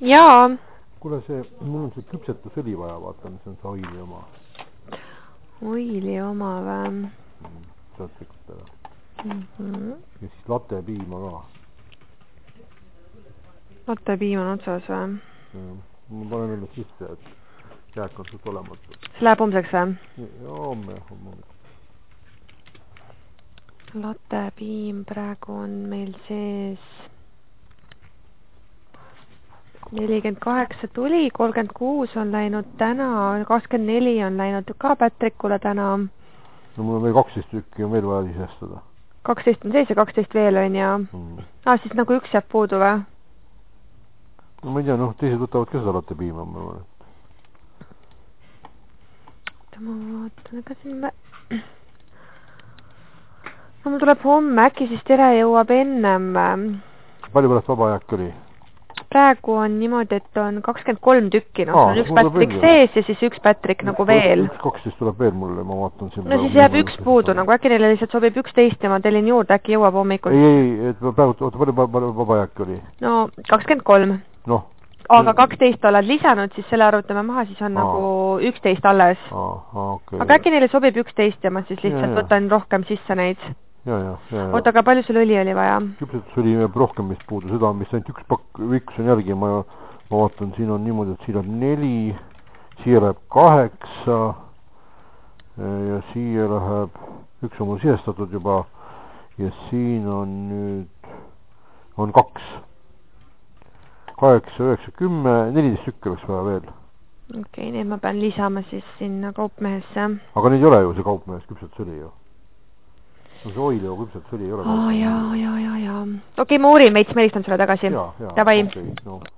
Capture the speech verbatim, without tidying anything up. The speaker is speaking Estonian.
Jaa. Kuule see, mul on see küpsetusõli vaja, vaatan, see on see oili oma. Oili oma või? Mm, saad sekutada. Mm -hmm. Ja siis latte piima ka. Latte piim on otsas või? Ja, ma panen enne sisse, et jääk on suht olematu. See läheb homseks või? Ja homme, homme. Latte piim praegu on meil sees nelikümmend kaheksa tuli, kolmkümmend kuus on läinud täna, kakskümmend neli on läinud ka Patrikule täna. No mul on veel kaksteist tükki on veel vaja sisestada. kaksteist on sees ja kaksteist veel on ja mm. ah, siis nagu üks jääb puudu või? No ma ei tea, noh, teised võtavad ka seda latte piima. Ma arvan, et... ma vaatan, ega siin me... no mul tuleb homme, äkki siis tere jõuab ennem. Palju pärast vaba jääk oli? Praegu on niimoodi, et on kakskümmend kolm tükki, noh, Aa, on üks Patrik sees ja siis üks Patrik üks, nagu veel. üks kaksteist tuleb veel mulle, ma vaatan siin. No siis jääb üks puudu, nagu äkki neile lihtsalt sobib üksteist ja ma tellin juurde, äkki jõuab hommikul. Ei, ei, et praegu, oota, palju vaba jääk oli? No, kakskümmend kolm. Noh. Aga kaksteist oled lisanud, siis selle arvutame maha, siis on Aa. nagu üksteist alles. Aa, okay. Aga äkki neile sobib üksteist ja ma siis lihtsalt ja, võtan rohkem sisse neid. Ja, ja, ja, oota, aga palju sul õli oli vaja? Küpsetusõli jääb rohkem vist puudu, seda on vist ainult üks pakk, üks on järgi, ma, ma vaatan, siin on niimoodi, et siin on neli, siia läheb kaheksa ja siia läheb, üks on mul sisestatud juba ja siin on nüüd, on kaks. kaheksa, üheksa, kümme, neliteist tükki oleks vaja veel. Okei, okay, nii ma pean lisama siis sinna kaupmehesse. Aga neid ei ole ju see kaupmehes, küpsetusõli ju. No see oil ju küpsetusõli ei ole. Aa, jaa, jaa, jaa, jaa. Okei, okay, ma uurin veits, ma helistan sulle tagasi. Jaa, jaa, Davai. okei, okay, no.